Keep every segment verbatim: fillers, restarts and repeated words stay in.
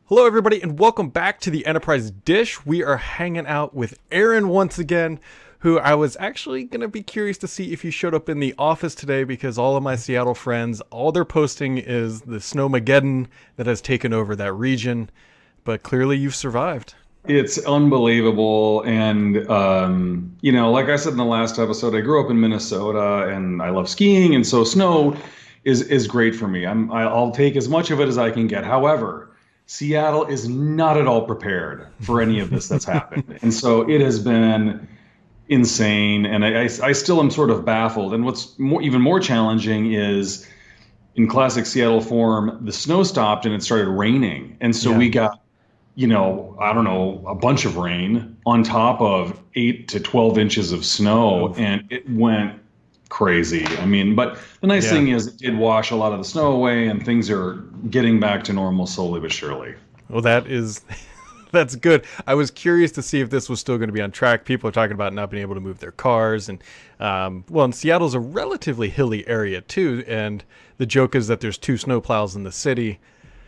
Hello, everybody, and welcome back to the Enterprise Dish. We are hanging out with Aaron once again, who I was actually going to be curious to see if you showed up in the office today because all of my Seattle friends, all they're posting is the snowmageddon that has taken over that region. But clearly you've survived. It's unbelievable. And, um, you know, like I said in the last episode, I grew up in Minnesota and I love skiing. And so snow is, is great for me. I'm, I'll take as much of it as I can get. However, Seattle is not at all prepared for any of this that's happened. And so it has been insane. And I, I, I still am sort of baffled. And what's more, even more challenging is in classic Seattle form, the snow stopped and it started raining. And so yeah. we got, you know, I don't know, a bunch of rain on top of eight to twelve inches of snow. And it went crazy. I mean, but the nice yeah. thing is it did wash a lot of the snow away and things are getting back to normal slowly but surely. Well, that is, that's good. I was curious to see if this was still going to be on track. People are talking about not being able to move their cars. And, um, well, and Seattle's a relatively hilly area too. And the joke is that there's two snowplows in the city.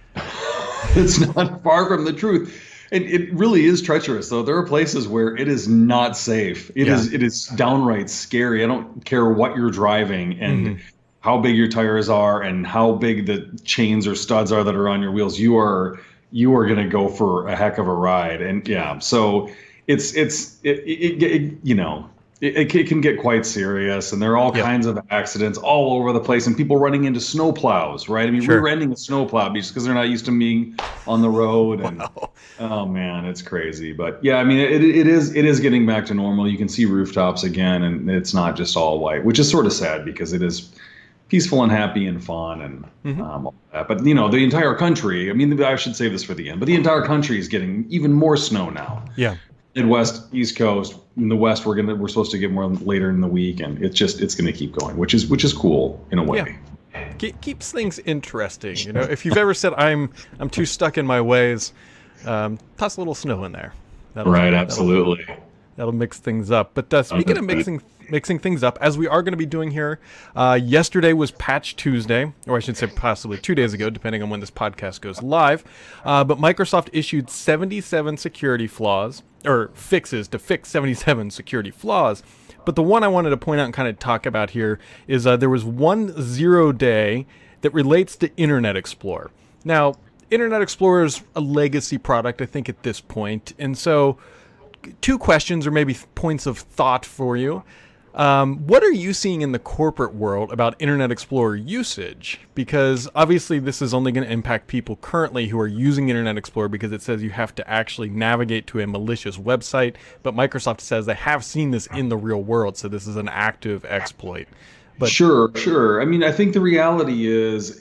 It's not far from the truth. And it really is treacherous, though. There are places where it is not safe. It yeah. is it is downright scary. I don't care what you're driving and mm-hmm. how big your tires are and how big the chains or studs are that are on your wheels. You are you are going to go for a heck of a ride. And yeah, so it's it's it, it, it you know. It, it can get quite serious, and there are all yep. kinds of accidents all over the place, and people running into snowplows, right? I mean, sure. rear-ending a snowplow just because they're not used to being on the road. And wow. oh man, it's crazy. But yeah, I mean, it it is it is getting back to normal. You can see rooftops again, and it's not just all white, which is sort of sad because it is peaceful and happy and fun and mm-hmm. um, all that. But you know, the entire country. I mean, I should save this for the end. But the entire country is getting even more snow now. Yeah. Midwest, East Coast. In the West, we're gonna we're supposed to get more later in the week, and it's just it's gonna keep going, which is which is cool in a way. Yeah. Ke- keeps things interesting, you know. If you've ever said I'm I'm too stuck in my ways, um, toss a little snow in there. That'll, right, absolutely. That'll, that'll mix things up. But uh, speaking of mixing mixing things up, as we are going to be doing here, uh, yesterday was Patch Tuesday, or I should say possibly two days ago, depending on when this podcast goes live. Uh, but Microsoft issued seventy-seven security flaws, or fixes to fix seventy-seven security flaws. But the one I wanted to point out and kind of talk about here is uh, there was one zero day that relates to Internet Explorer. Now, Internet Explorer is a legacy product, I think, at this point. And so two questions or maybe points of thought for you. Um, what are you seeing in the corporate world about Internet Explorer usage? Because obviously this is only going to impact people currently who are using Internet Explorer because it says you have to actually navigate to a malicious website. But Microsoft says they have seen this in the real world, so this is an active exploit. But sure, sure. I mean, I think the reality is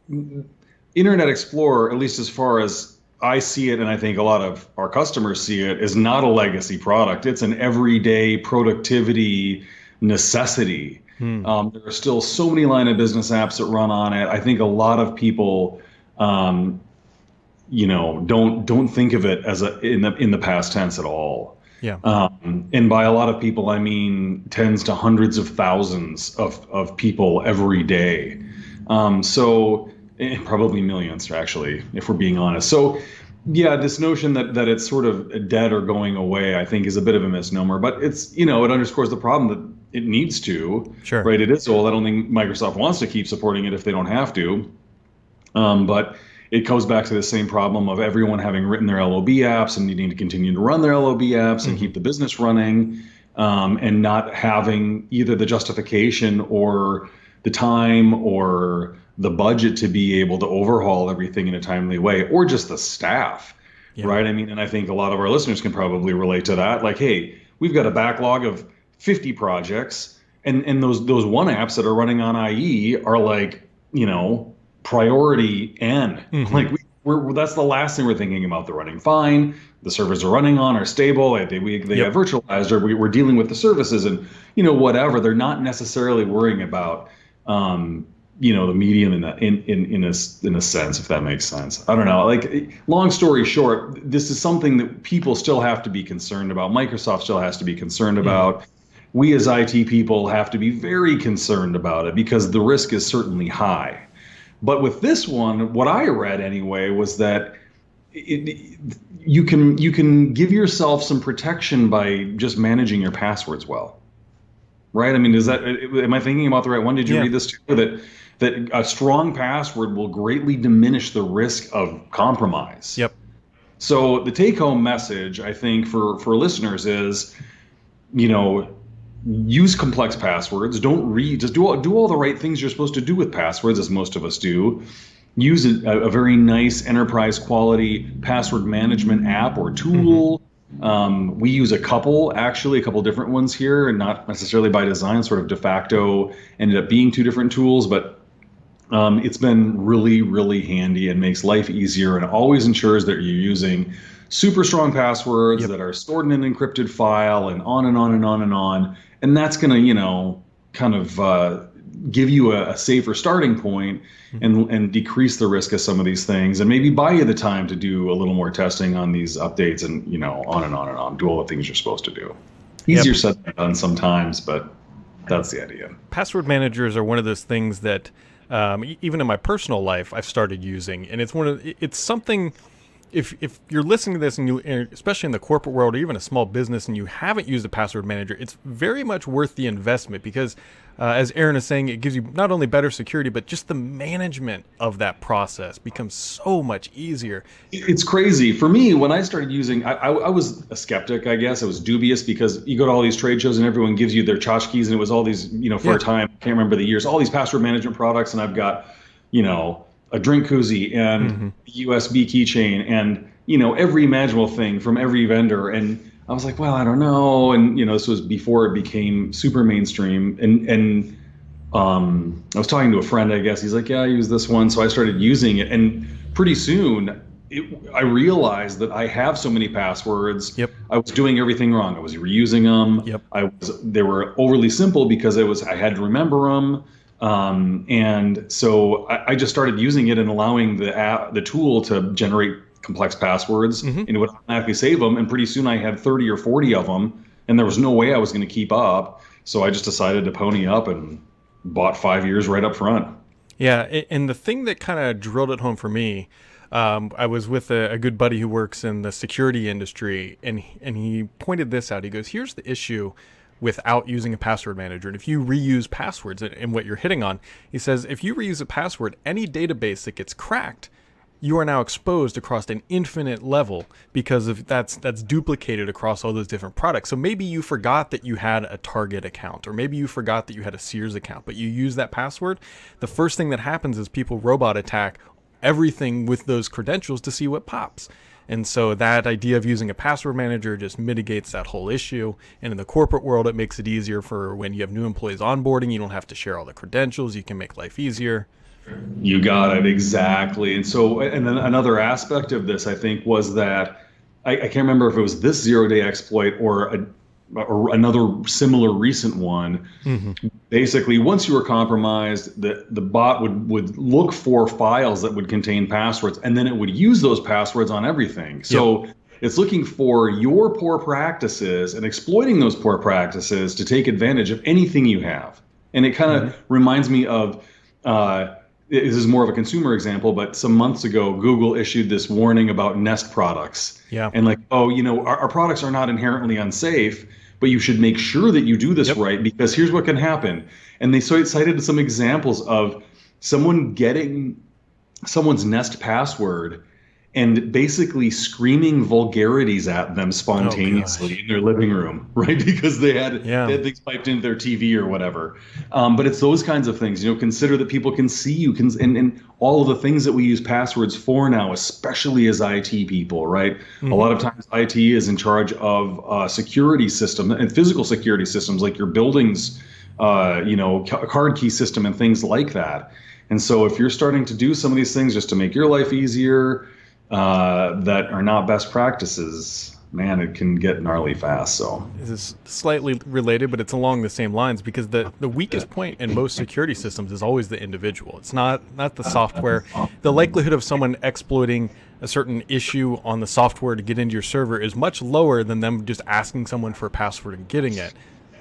Internet Explorer, at least as far as I see it, and I think a lot of our customers see it, is not a legacy product. It's an everyday productivity necessity. Hmm. Um, there are still so many line of business apps that run on it. I think a lot of people, um, you know, don't don't think of it as a in the in the past tense at all. Yeah. Um, and by a lot of people, I mean tens to hundreds of thousands of of people every day. Um, so. Eh, probably millions, actually, if we're being honest. So, yeah, this notion that that it's sort of dead or going away, I think, is a bit of a misnomer. But it's, you know, it underscores the problem that it needs to. Sure. Right? It is old. I don't think Microsoft wants to keep supporting it if they don't have to. Um, but it goes back to the same problem of everyone having written their L O B apps and needing to continue to run their L O B apps mm-hmm. and keep the business running, um, and not having either the justification or the time or the budget to be able to overhaul everything in a timely way, or just the staff, yeah. right? I mean, and I think a lot of our listeners can probably relate to that. Like, hey, we've got a backlog of fifty projects, and, and those those one apps that are running on I E are like, you know, priority N. Mm-hmm. Like, we, we're that's the last thing we're thinking about. They're running fine. The servers are running on are stable. They we they yep. have virtualized, or we, we're dealing with the services, and you know, whatever. They're not necessarily worrying about. Um, you know, the medium in that in, in, in a, in a sense, if that makes sense. I don't know. Like, long story short, this is something that people still have to be concerned about. Microsoft still has to be concerned about. We as I T people have to be very concerned about it because the risk is certainly high. But with this one, what I read anyway was that it, it, you can you can give yourself some protection by just managing your passwords well, right? I mean, is that am I thinking about the right one? Did you yeah. read this too? That that a strong password will greatly diminish the risk of compromise. Yep. So the take-home message, I think, for for listeners is, you know, use complex passwords. Don't read. Just do all, do all the right things you're supposed to do with passwords, as most of us do. Use a, a very nice enterprise quality password management app or tool. Mm-hmm. Um, we use a couple, actually, a couple different ones here, and not necessarily by design. Sort of de facto ended up being two different tools, but um, it's been really, really handy and makes life easier, and always ensures that you're using super strong passwords yep. that are stored in an encrypted file, and on and on and on and on. And that's going to, you know, kind of uh, give you a, a safer starting point and and decrease the risk of some of these things, and maybe buy you the time to do a little more testing on these updates, and, you know, on and on and on. Do all the things you're supposed to do. Easier yep. said than done sometimes, but that's the idea. Password managers are one of those things that um, even in my personal life I've started using, and it's one of it's something. If if you're listening to this, and you, especially in the corporate world or even a small business, and you haven't used a password manager, it's very much worth the investment because, uh, as Aaron is saying, it gives you not only better security, but just the management of that process becomes so much easier. It's crazy. For me, when I started using, I, I, I was a skeptic, I guess. I was dubious because you go to all these trade shows and everyone gives you their tchotchkes, and it was all these, you know, for yeah. a time, I can't remember the years, all these password management products, and I've got, you know, a drink koozie and mm-hmm. a U S B keychain and, you know, every imaginable thing from every vendor. And I was like, well, I don't know. And, you know, this was before it became super mainstream. And, and um, I was talking to a friend, I guess. He's like, yeah, I use this one. So I started using it. And pretty soon it, I realized that I have so many passwords. Yep. I was doing everything wrong. I was reusing them. Yep. I was, they were overly simple because it was, I had to remember them. Um, and so I, I just started using it and allowing the app, the tool to generate complex passwords, mm-hmm. and it would automatically save them. And pretty soon I had thirty or forty of them, and there was no way I was going to keep up. So I just decided to pony up and bought five years right up front. Yeah. And the thing that kind of drilled it home for me, um, I was with a, a good buddy who works in the security industry, and, and he pointed this out. He goes, here's the issue without using a password manager. And if you reuse passwords, and, and what you're hitting on, he says, if you reuse a password, any database that gets cracked, you are now exposed across an infinite level because of that's that's duplicated across all those different products. So maybe you forgot that you had a Target account, or maybe you forgot that you had a Sears account, but you use that password. The first thing that happens is people robot attack everything with those credentials to see what pops. And so that idea of using a password manager just mitigates that whole issue. And in the corporate world, it makes it easier for when you have new employees onboarding. You don't have to share all the credentials. You can make life easier. You got it. Exactly. And so, and then another aspect of this, I think, was that I, I can't remember if it was this zero-day exploit or a or another similar recent one. Mm-hmm. Basically, once you were compromised, the, the bot would, would look for files that would contain passwords, and then it would use those passwords on everything. So yep. it's looking for your poor practices and exploiting those poor practices to take advantage of anything you have. And it kind of mm-hmm. reminds me of, uh, this is more of a consumer example, but some months ago, Google issued this warning about Nest products. Yeah. And like, oh, you know, our, our products are not inherently unsafe, but you should make sure that you do this yep. right, because here's what can happen. And they so cited some examples of someone getting someone's Nest password and basically screaming vulgarities at them spontaneously oh, in their living room, right? Because they had, yeah. they had things piped into their T V or whatever. Um, but it's those kinds of things, you know, consider that people can see you, can, and, and all of the things that we use passwords for now, especially as I T people, right? Mm-hmm. A lot of times I T is in charge of uh, security system and physical security systems like your buildings, uh, you know, ca- card key system and things like that. And so if you're starting to do some of these things just to make your life easier, uh, that are not best practices, man, it can get gnarly fast. So this is slightly related, but it's along the same lines, because the, the weakest point in most security systems is always the individual. It's not, not the software. The likelihood of someone exploiting a certain issue on the software to get into your server is much lower than them just asking someone for a password and getting it.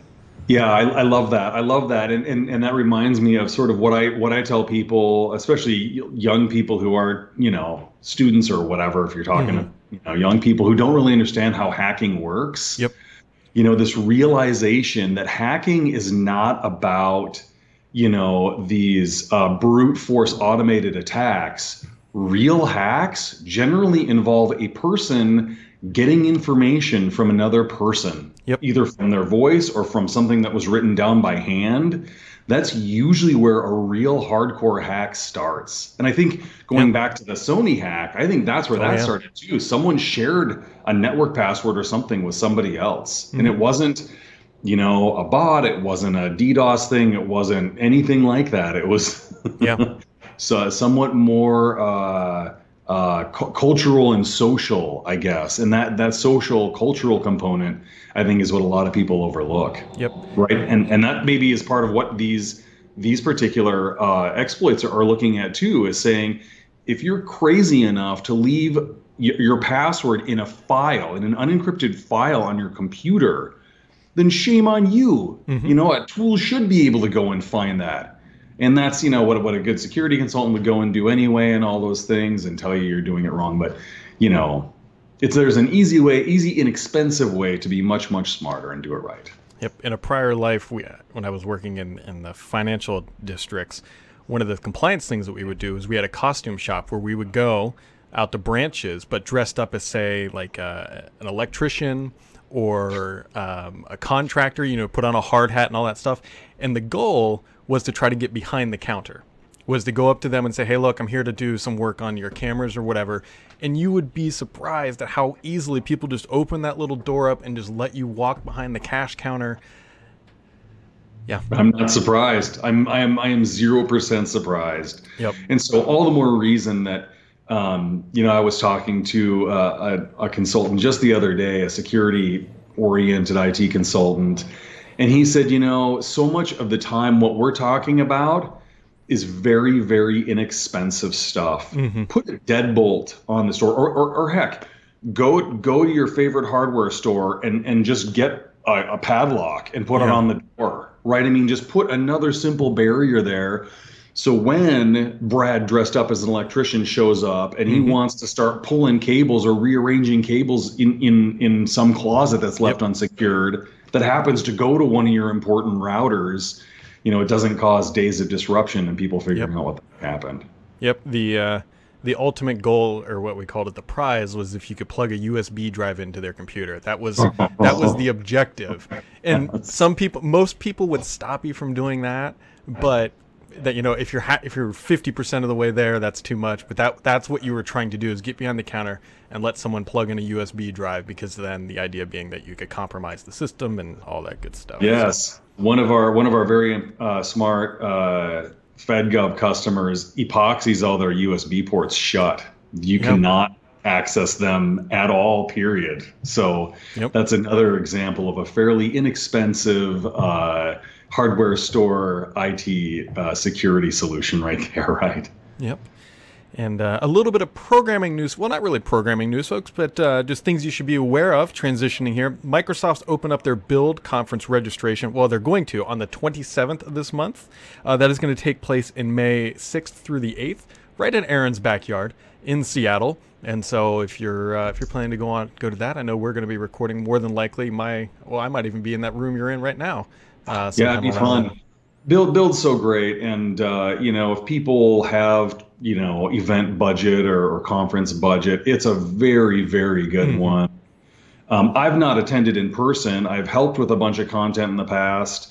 Yeah, I, I love that. I love that, and, and and that reminds me of sort of what I what I tell people, especially young people who are you know students or whatever. If you're talking Mm-hmm. to you know young people who don't really understand how hacking works, Yep. you know, this realization that hacking is not about you know these uh, brute force automated attacks. Real hacks generally involve a person getting information from another person, Yep. either from their voice or from something that was written down by hand. That's usually where a real hardcore hack starts. And I think going Yep. back to the Sony hack, I think that's where Oh, that yeah. started too. Someone shared a network password or something with somebody else. Mm-hmm. And it wasn't, you know, a bot, it wasn't a DDoS thing, it wasn't anything like that. It was Yeah. so somewhat more uh, uh, cu- cultural and social, I guess. And that that social cultural component, I think, is what a lot of people overlook. Yep. Right. And and that maybe is part of what these these particular uh, exploits are, are looking at too, is saying if you're crazy enough to leave y- your password in a file, in an unencrypted file on your computer, then shame on you. Mm-hmm. You know, a tool should be able to go and find that. And that's, you know, what what a good security consultant would go and do anyway, and all those things, and tell you you're doing it wrong. But, you know, it's there's an easy way, easy, inexpensive way to be much, much smarter and do it right. Yep. In a prior life, we, when I was working in, in the financial districts, one of the compliance things that we would do is we had a costume shop where we would go out to branches, but dressed up as, say, like uh, an electrician or um, a contractor, you know, put on a hard hat and all that stuff. And the goal was to try to get behind the counter, was to go up to them and say, hey, look, I'm here to do some work on your cameras or whatever. And you would be surprised at how easily people just open that little door up and just let you walk behind the cash counter. Yeah. I'm not surprised. I'm I am I am zero percent surprised. Yep. And so all the more reason that um, you know I was talking to uh, a, a consultant just the other day, a security oriented I T consultant, and he said, you know, so much of the time what we're talking about is very, very inexpensive stuff. Mm-hmm. Put a deadbolt on the store, or, or, or heck, go go to your favorite hardware store and, and just get a, a padlock and put Yeah. it on the door, right? I mean, just put another simple barrier there. So when Brad, dressed up as an electrician, shows up and he Mm-hmm. wants to start pulling cables or rearranging cables in, in, in some closet that's left Yep. unsecured, that happens to go to one of your important routers, you know, it doesn't cause days of disruption and people figuring Yep. out what happened. Yep. The uh, the ultimate goal, or what we called it, the prize, was if you could plug a U S B drive into their computer. That was that was the objective. And some people, most people would stop you from doing that, but that, you know, if you're ha- if you're fifty percent of the way there, that's too much. But that that's what you were trying to do, is get behind the counter and let someone plug in a U S B drive, because then the idea being that you could compromise the system and all that good stuff. Yes. One of our one of our very uh, smart uh, FedGov customers epoxies all their U S B ports shut. You Yep. cannot access them at all, period. So Yep. that's another example of a fairly inexpensive uh, hardware store I T uh, security solution right there, right? Yep. And uh, a little bit of programming news. Well, not really programming news, folks, but uh, just things you should be aware of transitioning here. Microsoft's opened up their Build conference registration. Well, they're going to on the twenty-seventh of this month. Uh, that is going to take place in May sixth through the eighth, right in Aaron's backyard in Seattle. And so if you're uh, if you're planning to go on go to that, I know we're going to be recording more than likely. My well, I might even be in that room you're in right now. Uh, Yeah, it'd be sometime around fun. Build Build's so great, and uh, you know, if people have you know event budget or, or conference budget, it's a very very good Mhm. one. Um, I've not attended in person. I've helped with a bunch of content in the past,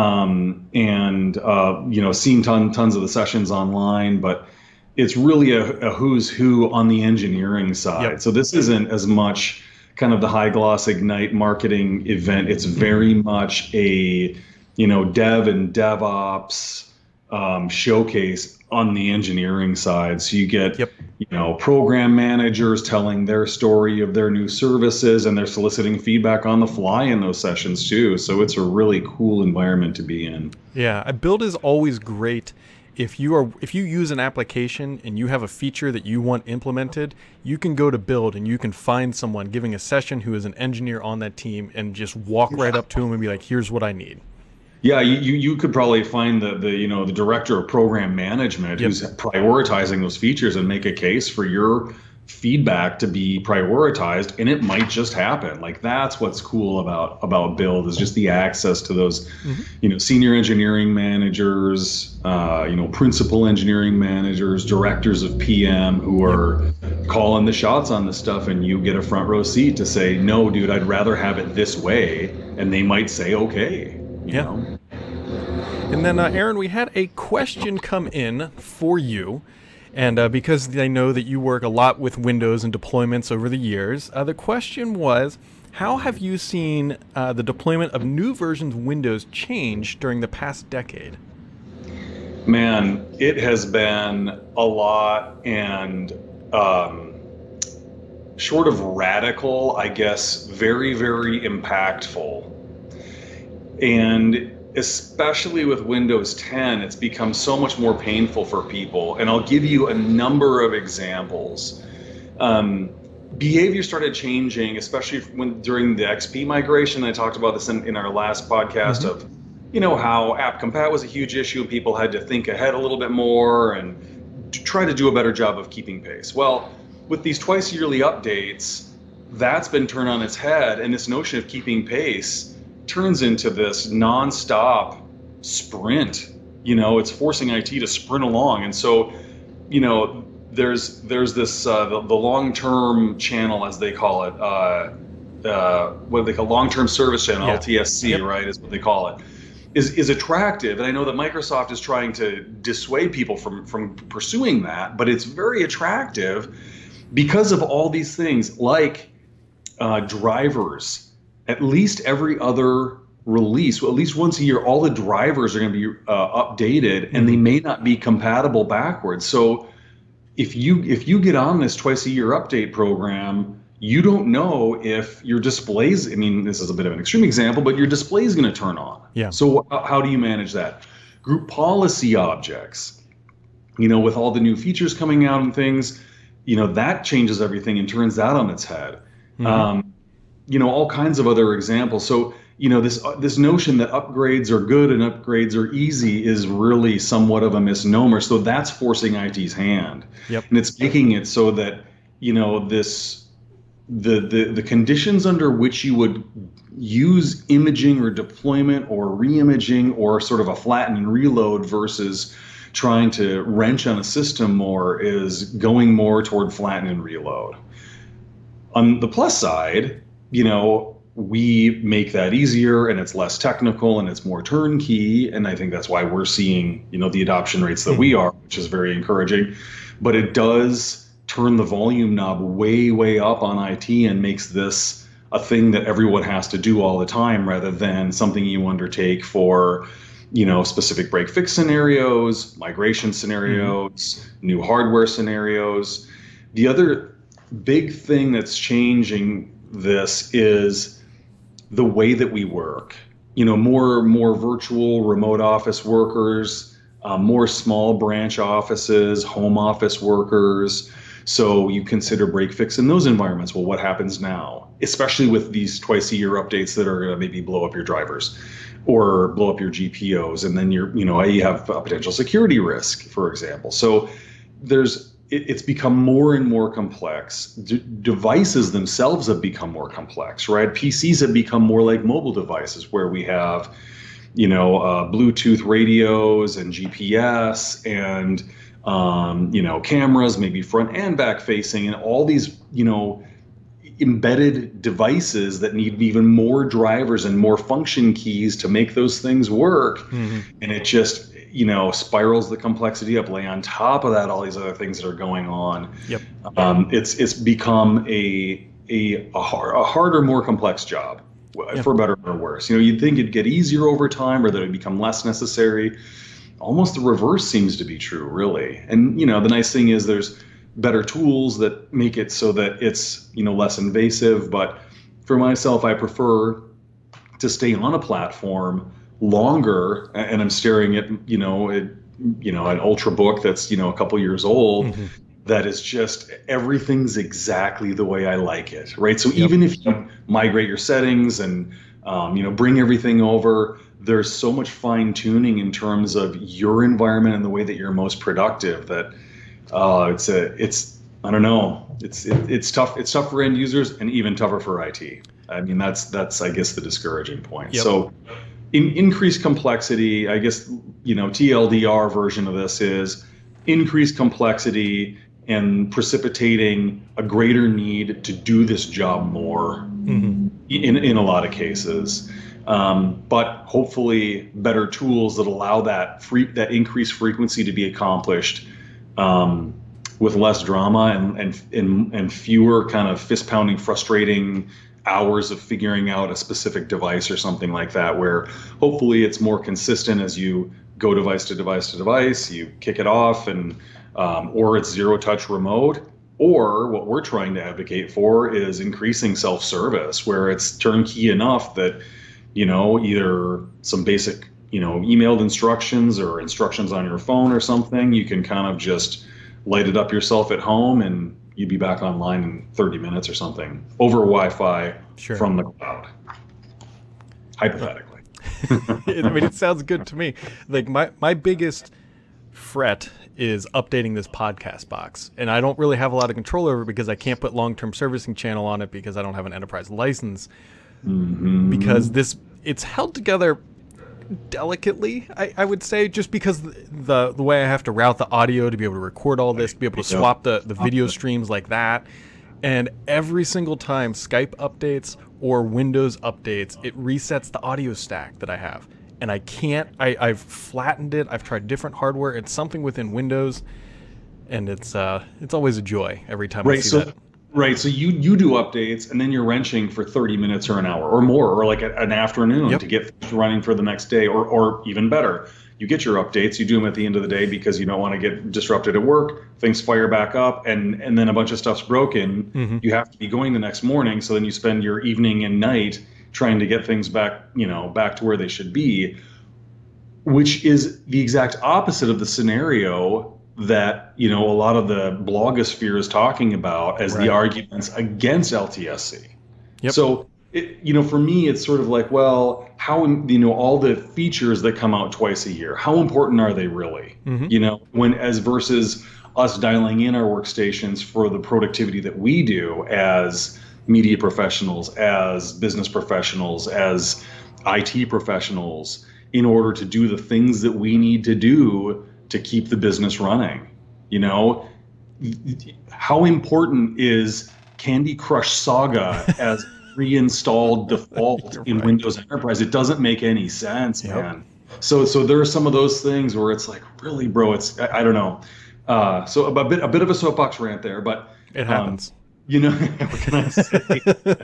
um, and uh, you know, seen ton tons of the sessions online, but it's really a, a who's who on the engineering side. Yep. So this isn't as much kind of the high gloss Ignite marketing event. It's very much a you know, dev and DevOps um, showcase on the engineering side. So you get, Yep. you know, program managers telling their story of their new services, and they're soliciting feedback on the fly in those sessions too. So it's a really cool environment to be in. Yeah, a build is always great. If you are if you use an application and you have a feature that you want implemented, you can go to Build and you can find someone giving a session who is an engineer on that team and just walk right up to them and be like, here's what I need. Yeah, you, you you could probably find the, the you know the director of program management Yep. who's prioritizing those features and make a case for your feedback to be prioritized, and it might just happen. Like that's what's cool about about Build is just the access to those Mm-hmm. you know senior engineering managers, uh, you know principal engineering managers, directors of P M who are calling the shots on this stuff, and you get a front row seat to say, no, dude, I'd rather have it this way, and they might say, okay. You Yeah. know? And then, uh, Aaron, we had a question come in for you. And uh, because I know that you work a lot with Windows and deployments over the years, uh, the question was, how have you seen uh, the deployment of new versions of Windows change during the past decade? Man, it has been a lot, and um, short of radical, I guess, very, very impactful. And especially with Windows ten, it's become so much more painful for people. And I'll give you a number of examples. Um, behavior started changing, especially when during the X P migration. I talked about this in, in our last podcast mm-hmm. of, you know, how app compat was a huge issue. People had to think ahead a little bit more and to try to do a better job of keeping pace. Well, with these twice yearly updates, that's been turned on its head. And this notion of keeping pace turns into this nonstop sprint. You know, it's forcing I T to sprint along. And so, you know, there's there's this uh, the, the long-term channel, as they call it, uh, uh, what they call long-term service channel, yeah. L T S C, yep. right, is what they call it, is is attractive. And I know that Microsoft is trying to dissuade people from from pursuing that, but it's very attractive because of all these things like uh, drivers. At least every other release, well, at least once a year, all the drivers are going to be uh, updated, and mm-hmm. they may not be compatible backwards. So if you if you get on this twice a year update program, you don't know if your displays, I mean, this is a bit of an extreme example, but your display is going to turn on. Yeah. So how do you manage that? Group policy objects, you know, with all the new features coming out and things, you know, that changes everything and turns that on its head. Mm-hmm. Um, you know, all kinds of other examples. So, you know, this uh, this notion that upgrades are good and upgrades are easy is really somewhat of a misnomer. So that's forcing I T's hand. Yep. And it's making it so that, you know, this the the the conditions under which you would use imaging or deployment or re-imaging or sort of a flatten and reload versus trying to wrench on a system more is going more toward flatten and reload. On the plus side, you know, we make that easier and it's less technical and it's more turnkey. And I think that's why we're seeing, you know, the adoption rates that we are, which is very encouraging. But it does turn the volume knob way, way up on I T and makes this a thing that everyone has to do all the time rather than something you undertake for, you know, specific break fix scenarios, migration scenarios, mm-hmm. new hardware scenarios. The other big thing that's changing this is the way that we work. You know, more more virtual remote office workers, uh, more small branch offices, home office workers. So you consider break fix in those environments. Well, what happens now, especially with these twice a year updates that are going to maybe blow up your drivers or blow up your G P Os, and then you're, you know, you have a potential security risk, for example. So there's it's become more and more complex. D- devices themselves have become more complex, right? P Cs have become more like mobile devices where we have, you know, uh, Bluetooth radios and G P S and, um, you know, cameras, maybe front and back facing, and all these, you know, embedded devices that need even more drivers and more function keys to make those things work. Mm-hmm. And it just, you know, spirals the complexity up. Lay on top of that all these other things that are going on. Yep. Um, it's it's become a a a, hard, a harder, more complex job, yep. for better or worse. You know, you'd think it'd get easier over time, or that it'd become less necessary. Almost the reverse seems to be true, really. And you know, the nice thing is there's better tools that make it so that it's, you know, less invasive. But for myself, I prefer to stay on a platform longer, and I'm staring at, you know, it, you know, an Ultrabook that's, you know, a couple years old, mm-hmm. that is just everything's exactly the way I like it, right? So yep. even if you migrate your settings and, um, you know, bring everything over, there's so much fine tuning in terms of your environment and the way that you're most productive that uh, it's a it's I don't know it's it, it's tough it's tough for end users and even tougher for I T. I mean that's that's I guess the discouraging point. Yep. So in increased complexity, I guess you know T L D R version of this is increased complexity and precipitating a greater need to do this job more mm-hmm. in in a lot of cases. Um, but hopefully better tools that allow that free, that increased frequency to be accomplished um, with less drama and, and and and fewer kind of fist pounding, frustrating hours of figuring out a specific device or something like that. Where hopefully it's more consistent as you go device to device to device, you kick it off, and um, or it's zero touch remote. Or what we're trying to advocate for is increasing self-service, where it's turnkey enough that you know, either some basic, you know, emailed instructions or instructions on your phone or something, you can kind of just light it up yourself at home and you'd be back online in thirty minutes or something over Wi-Fi sure. from the cloud, hypothetically. I mean, it sounds good to me. Like my, my biggest fret is updating this podcast box. And I don't really have a lot of control over it because I can't put long-term servicing channel on it because I don't have an enterprise license. Mm-hmm. Because this it's held together delicately, I, I would say, just because the the way I have to route the audio to be able to record all this, to be able to swap the, the video streams like that. And every single time Skype updates or Windows updates, it resets the audio stack that I have. And I can't, I, I've flattened it, I've tried different hardware, it's something within Windows, and it's uh it's always a joy every time right, I see so- that. Right, so you you do updates, and then you're wrenching for thirty minutes or an hour or more, or like a, an afternoon yep. to get things running for the next day, or or even better, you get your updates, you do them at the end of the day because you don't want to get disrupted at work, things fire back up, and, and then a bunch of stuff's broken. Mm-hmm. You have to be going the next morning, so then you spend your evening and night trying to get things back, you know, back to where they should be, which is the exact opposite of the scenario that, you know, a lot of the blogosphere is talking about as right. the arguments against L T S C. Yep. So, it, you know, for me, it's sort of like, well, how, you know, all the features that come out twice a year, how important are they really? Mm-hmm. You know, when as versus us dialing in our workstations for the productivity that we do as media professionals, as business professionals, as I T professionals, in order to do the things that we need to do to keep the business running. You know, how important is Candy Crush Saga as reinstalled default in right. Windows Enterprise? It doesn't make any sense, yep. man. So, so there are some of those things where it's like, really, bro, it's I, I don't know. Uh, so a bit, a bit of a soapbox rant there, but it happens. Um, you know, what can I say?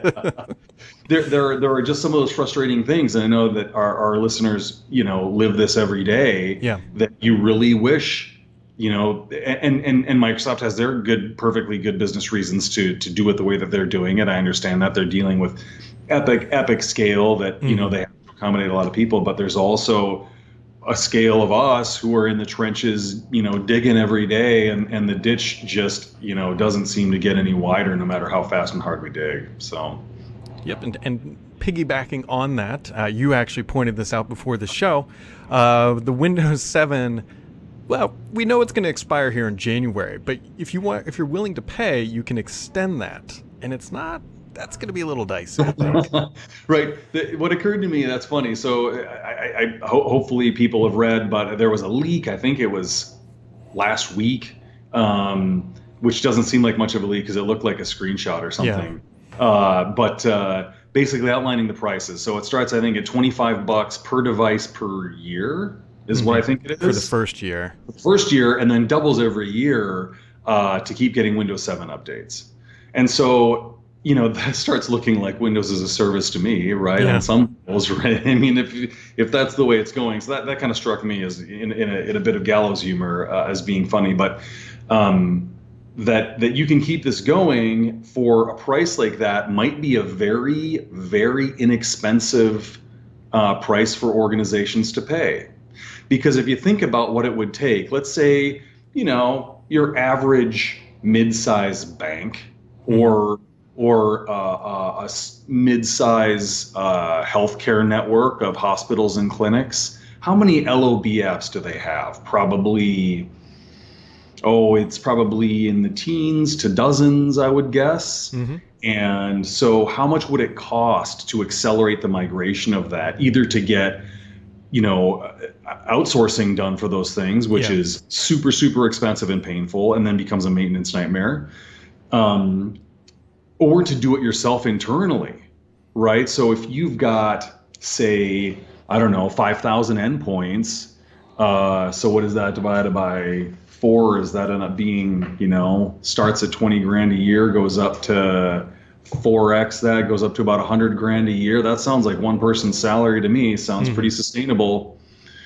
there, there, there are just some of those frustrating things, and I know that our, our listeners, you know, live this every day. Yeah. That you really wish, you know, and and and Microsoft has their good, perfectly good business reasons to to do it the way that they're doing it. I understand that they're dealing with epic, epic scale that mm-hmm. you know they have to accommodate a lot of people, but there's also a scale of us who are in the trenches, you know, digging every day, and, and the ditch just, you know, doesn't seem to get any wider no matter how fast and hard we dig. So, yep. And, and piggybacking on that, uh, you actually pointed this out before the show. Uh, the Windows seven, well, we know it's going to expire here in January, but if you want, if you're willing to pay, you can extend that, and it's not. That's going to be a little dicey, I think. Right. The, what occurred to me, that's funny. So I, I, I ho- hopefully people have read, but there was a leak. I think it was last week, um, which doesn't seem like much of a leak because it looked like a screenshot or something. Yeah. Uh, but uh, basically outlining the prices. So it starts, I think, at twenty-five bucks per device per year is mm-hmm. what I think it is. For the first year. The first year, and then doubles every year uh, to keep getting Windows seven updates. And so, you know, that starts looking like Windows as a service to me, right? Yeah. On some levels, right? I mean, if if that's the way it's going, so that, that kind of struck me as in, in, a, in a bit of gallows humor uh, as being funny, but um, that that you can keep this going for a price like that might be a very, very inexpensive uh, price for organizations to pay. Because if you think about what it would take, let's say, you know, your average mid-sized bank or or uh, uh, a s- mid-size uh, healthcare network of hospitals and clinics, how many L O B apps do they have? Probably, oh, it's probably in the teens to dozens, I would guess. Mm-hmm. And so how much would it cost to accelerate the migration of that, either to get, you know, outsourcing done for those things, which Yeah. is super, super expensive and painful, and then becomes a maintenance nightmare, um, or to do it yourself internally, right? So if you've got, say, I don't know, five thousand endpoints, uh, so what is that divided by four? Is that end up being, you know, starts at twenty grand a year, goes up to four X that, goes up to about one hundred grand a year? That sounds like one person's salary to me. Sounds Mm-hmm. pretty sustainable.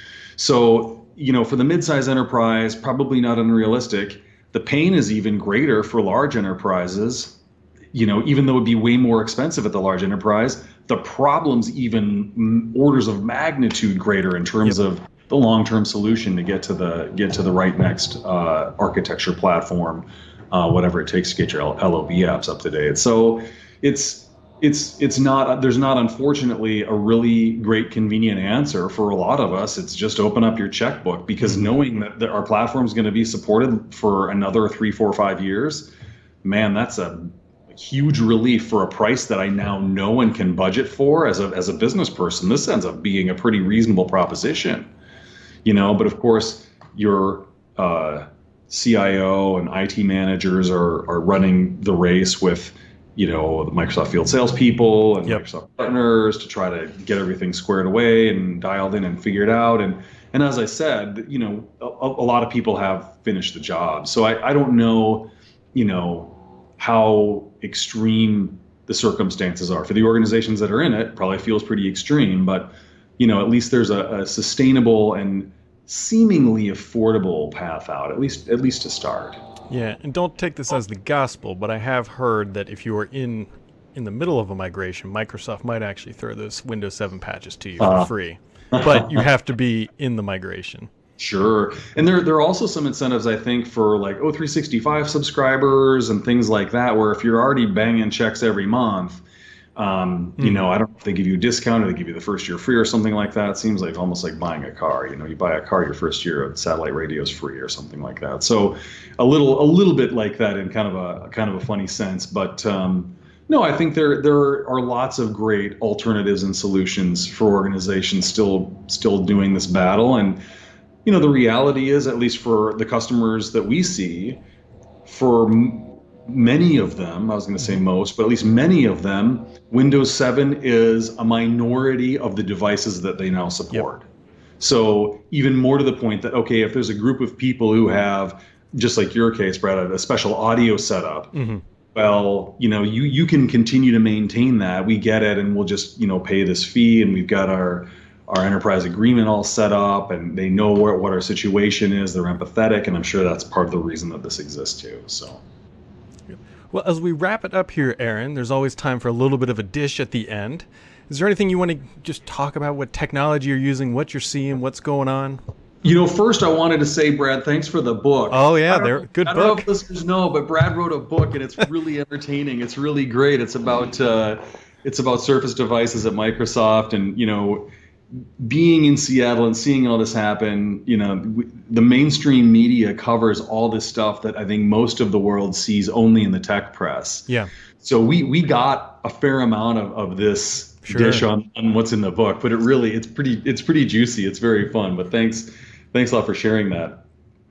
So, you know, for the mid-size enterprise, probably not unrealistic. The pain is even greater for large enterprises. You know, even though it'd be way more expensive at the large enterprise, the problem's even orders of magnitude greater in terms Yep. of the long-term solution to get to the get to the right next uh, architecture platform, uh, whatever it takes to get your L O B apps up to date. So it's it's it's not there's not unfortunately a really great convenient answer for a lot of us. It's just open up your checkbook, because knowing that, that our platform is going to be supported for another three, four, five years, man, that's a huge relief for a price that I now know and can budget for as a as a business person. This ends up being a pretty reasonable proposition, you know. But of course, your uh, C I O and I T managers are are running the race with, you know, the Microsoft field salespeople and Yep. Microsoft partners to try to get everything squared away and dialed in and figured out. And and as I said, you know, a, a lot of people have finished the job. So I, I don't know, you know, how extreme the circumstances are for the organizations that are in it. Probably feels pretty extreme, but, you know, at least there's a, a sustainable and seemingly affordable path out, at least at least to start. Yeah, and don't take this as the gospel, but I have heard that if you are in in the middle of a migration, Microsoft might actually throw those Windows seven patches to you for Uh. free. But you have to be in the migration. Sure. And there, there are also some incentives, I think, for like O three sixty-five subscribers and things like that, where if you're already banging checks every month, um, mm. you know, I don't know if they give you a discount or they give you the first year free or something like that. It seems like almost like buying a car. You know, you buy a car, your first year of satellite radio is free or something like that. So a little, a little bit like that in kind of a kind of a funny sense. But um, no, I think there there are lots of great alternatives and solutions for organizations still still doing this battle. And you know, the reality is, at least for the customers that we see, for m- many of them, I was going to say most, but at least many of them, Windows seven is a minority of the devices that they now support. Yep. So even more to the point that, okay, if there's a group of people who have, just like your case, Brad, a special audio setup, mm-hmm. well, you know, you, you can continue to maintain that. We get it, and we'll just, you know, pay this fee, and we've got our our enterprise agreement all set up, and they know where, what our situation is. They're empathetic, and I'm sure that's part of the reason that this exists too. So, well, as we wrap it up here, Aaron, there's always time for a little bit of a dish at the end. Is there anything you want to just talk about? What technology you're using, what you're seeing, what's going on? You know, first I wanted to say, Brad, thanks for the book. Oh yeah, they're good book. I don't know if listeners know, but Brad wrote a book, and it's really entertaining. It's really great. It's about uh, it's about Surface devices at Microsoft, and you know, being in Seattle and seeing all this happen, you know, the mainstream media covers all this stuff that I think most of the world sees only in the tech press. Yeah. So we we got a fair amount of, of this sure. dish on, on what's in the book, but it really it's pretty it's pretty juicy. It's very fun. But thanks thanks a lot for sharing that.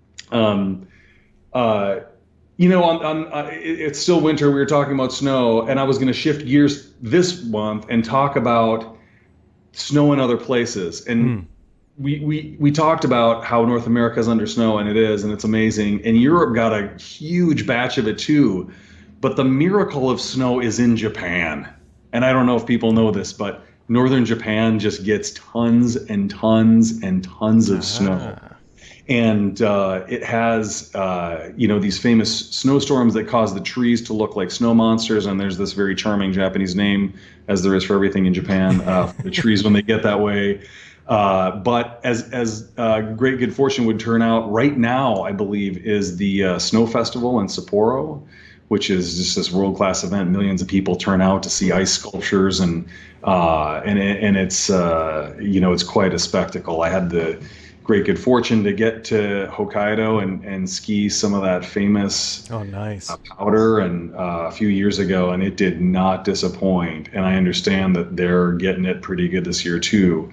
Um, uh, you know, on, on uh, it, it's still winter. We were talking about snow, and I was going to shift gears this month and talk about snow in other places. And mm. we, we we talked about how North America is under snow, and it is, and it's amazing. And Europe got a huge batch of it too. But the miracle of snow is in Japan. And I don't know if people know this, but northern Japan just gets tons and tons and tons of ah. snow. And uh, it has, uh, you know, these famous snowstorms that cause the trees to look like snow monsters. And there's this very charming Japanese name, as there is for everything in Japan, uh, for the trees when they get that way. Uh, but as as uh, great good fortune would turn out, right now, I believe, is the uh, Snow Festival in Sapporo, which is just this world-class event. Millions of people turn out to see ice sculptures, and uh, and and it's uh, you know, it's quite a spectacle. I had the great good fortune to get to Hokkaido and, and ski some of that famous oh nice uh, powder and uh, a few years ago, and it did not disappoint. And I understand that they're getting it pretty good this year too.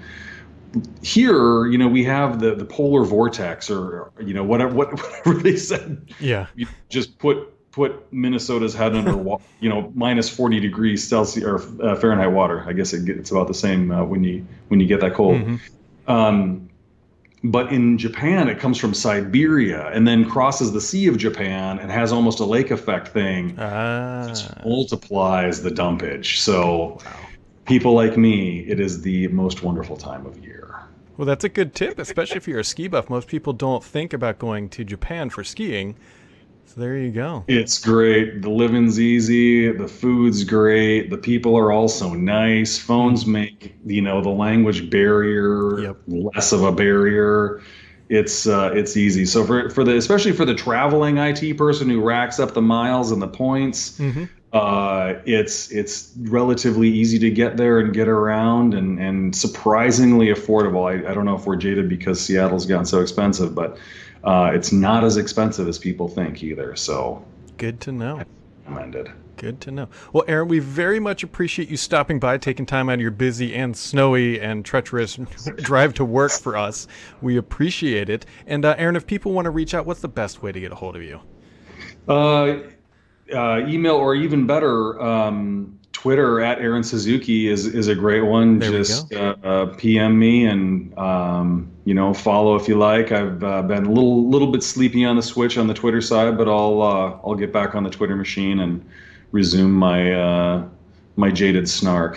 Here, you know, we have the, the polar vortex, or you know, whatever whatever they said. Yeah, you just put put Minnesota's head under you know minus forty degrees Celsius or uh, Fahrenheit water. I guess it, it's about the same uh, when you when you get that cold. Mm-hmm. Um, But in Japan, it comes from Siberia and then crosses the Sea of Japan and has almost a lake effect thing. Ah. Which multiplies the dumpage. So wow. People like me, it is the most wonderful time of year. Well, that's a good tip, especially if you're a ski buff. Most people don't think about going to Japan for skiing. So there you go. It's great. The living's easy. The food's great. The people are also nice. Phones make, you know, the language barrier yep. less of a barrier. It's uh, it's easy. So for for the especially for the traveling I T person who racks up the miles and the points, mm-hmm. uh, it's it's relatively easy to get there and get around, and and surprisingly affordable. I, I don't know if we're jaded because Seattle's gotten so expensive, but Uh, it's not as expensive as people think either. So good to know. Recommended. Good to know. Well, Aaron, we very much appreciate you stopping by, taking time out of your busy and snowy and treacherous drive to work for us. We appreciate it. And uh, Aaron, if people want to reach out, what's the best way to get a hold of you? Uh, uh, email, or even better, um, Twitter at Aaron Suzuki is is a great one. There Just uh, uh, P M me and um, you know, follow if you like. I've uh, been a little little bit sleepy on the Switch on the Twitter side, but I'll uh, I'll get back on the Twitter machine and resume my uh, my jaded snark.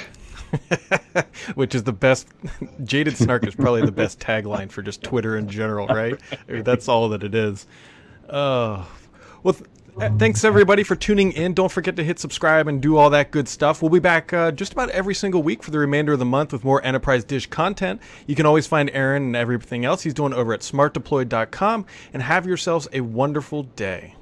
Which is the best. Jaded snark is probably the best tagline for just Twitter in general, right? I mean, that's all that it is. Oh, well. Th- Thanks, everybody, for tuning in. Don't forget to hit subscribe and do all that good stuff. We'll be back uh, just about every single week for the remainder of the month with more Enterprise Dish content. You can always find Aaron and everything else he's doing over at smart deployed dot com, and have yourselves a wonderful day.